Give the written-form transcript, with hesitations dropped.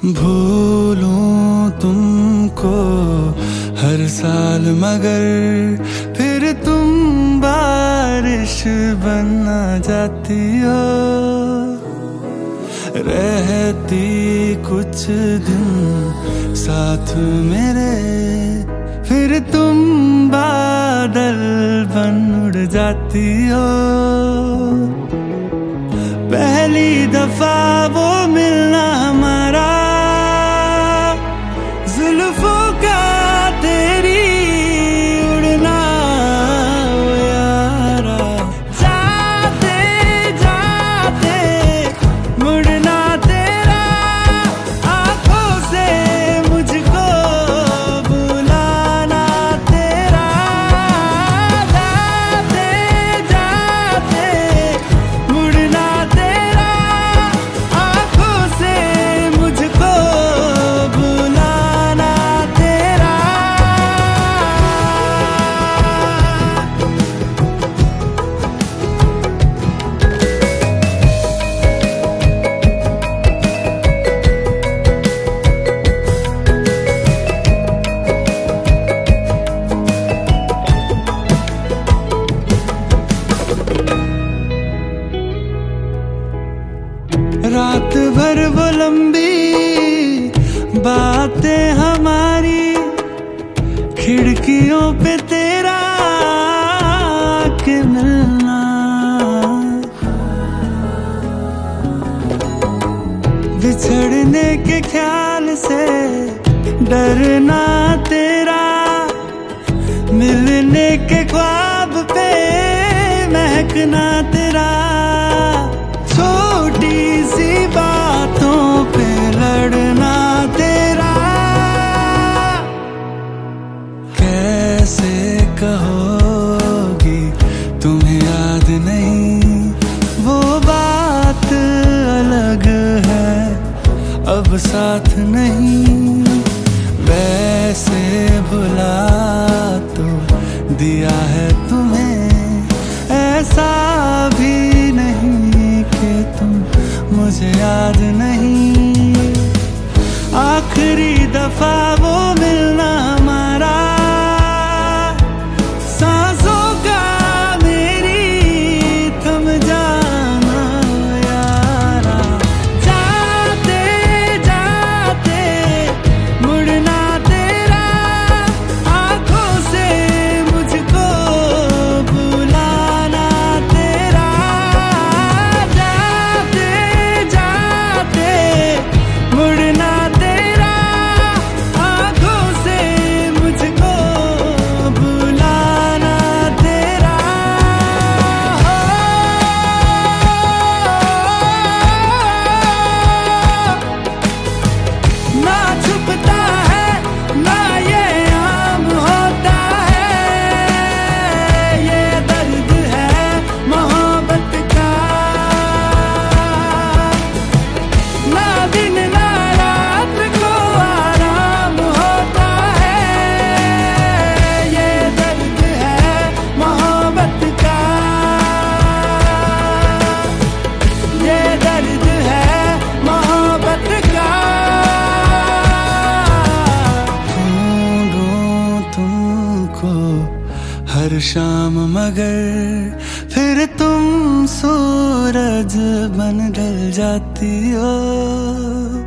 भूलूं तुमको हर साल मगर फिर तुम बारिश बनना जाती हो। रहती कुछ दिन साथ मेरे फिर तुम बादल बन उड़ जाती हो। पहली दफा वो मिलना हमारा जुल्फों का तेरी उड़ना यारा। जाते जाते मुड़ना तेरा आंखों से मुझको बुलाना तेरा। जाते जाते मुड़ना तेरा आंखों से मुझको बुलाना तेरा। रात भर वो लंबी बातें हमारी खिड़कियों पे तेरा आके मिलना। बिछड़ने के ख्याल से डरना तेरा। मिलने के ख्वाब पे महकना तेरा। छोटी सी बातों पे लड़ना तेरा। कैसे कहोगी तुम्हें याद नहीं वो बात अलग है अब साथ नहीं। वैसे भुला तो दिया है तुम्हें ऐसा भी नहीं कि तुम मुझे याद नहीं। आखिरी दफा वो मिलना हमारा सांसों का मेरी थम जाना यारा। जाते जाते मुड़ना तेरा आंखों से मुझको बुलाना तेरा। जाते जाते मुड़ना तेरा आंखों से मुझको बुलाना तेरा। ना छुपता है ना ये आम होता है। ये दर्द है मोहब्बत का। ना दिन ना रात को आराम होता है। ये दर्द है मोहब्बत का। ये दर्द है मोहब्बत का। ढूंढूं तुमको हर शाम मगर फिर तुम सूरज बन ढल जाती हो।